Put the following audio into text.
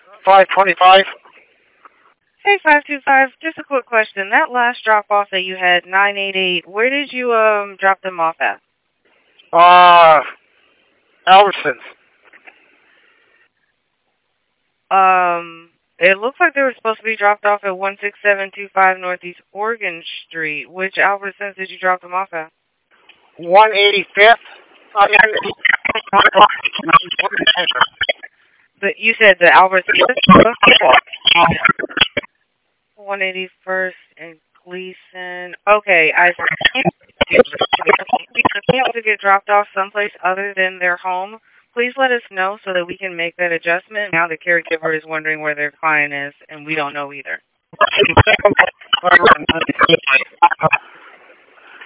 525. Hey, 525, just a quick question. That last drop-off that you had, 988, where did you drop them off at? Albertsons. It looks like they were supposed to be dropped off at 16725 Northeast Oregon Street. Which Albertsons did you drop them off at? 185th. But you said the Albertsons. 181st and Gleason. Okay, I can't to get dropped off someplace other than their home. Please let us know so that we can make that adjustment. Now the caregiver is wondering where their client is, and we don't know either.